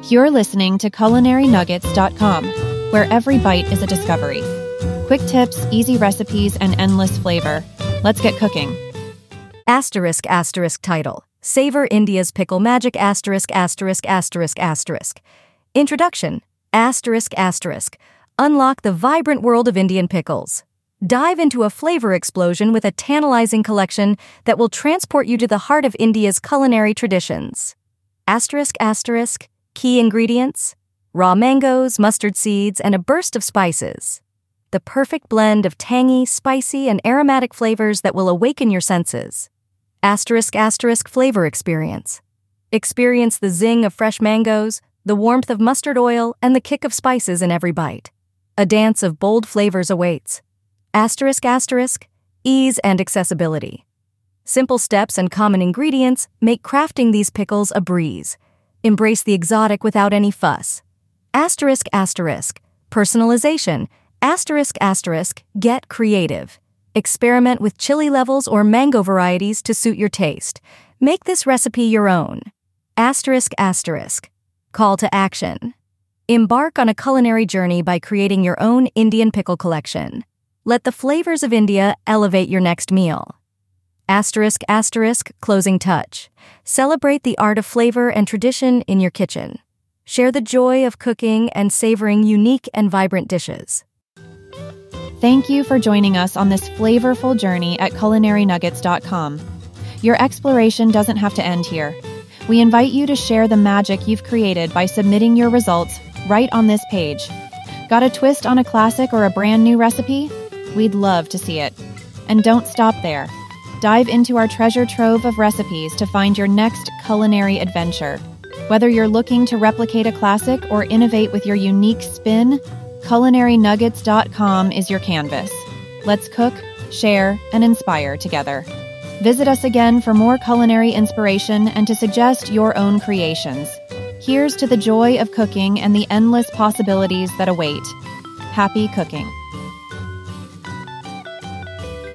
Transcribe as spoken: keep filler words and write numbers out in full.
You're listening to culinary nuggets dot com, where every bite is a discovery. Quick tips, easy recipes, and endless flavor. Let's get cooking. Asterisk asterisk title. Savor India's Pickle Magic asterisk asterisk asterisk asterisk. Introduction. Asterisk asterisk. Unlock the vibrant world of Indian pickles. Dive into a flavor explosion with a tantalizing collection that will transport you to the heart of India's culinary traditions. Asterisk asterisk. Key ingredients: raw mangoes, mustard seeds, and a burst of spices. The perfect blend of tangy, spicy, and aromatic flavors that will awaken your senses. Asterisk asterisk flavor experience. Experience the zing of fresh mangoes, the warmth of mustard oil, and the kick of spices in every bite. A dance of bold flavors awaits. Asterisk asterisk, ease and accessibility. Simple steps and common ingredients make crafting these pickles a breeze. Embrace the exotic without any fuss. Asterisk asterisk, personalization. Asterisk asterisk, get creative. Experiment with chili levels or mango varieties to suit your taste. Make this recipe your own. Asterisk asterisk, call to action. Embark on a culinary journey by creating your own Indian pickle collection. Let the flavors of India elevate your next meal. Asterisk asterisk, closing touch. Celebrate the art of flavor and tradition in your kitchen. Share the joy of cooking and savoring unique and vibrant dishes. Thank you for joining us on this flavorful journey at culinary nuggets dot com. Your exploration doesn't have to end here. We invite you to share the magic you've created by submitting your results right on this page. Got a twist on a classic or a brand new recipe? We'd love to see it. And don't stop there. Dive into our treasure trove of recipes to find your next culinary adventure. Whether you're looking to replicate a classic or innovate with your unique spin, culinary nuggets dot com is your canvas. Let's cook, share, and inspire together. Visit us again for more culinary inspiration and to suggest your own creations. Here's to the joy of cooking and the endless possibilities that await. Happy cooking.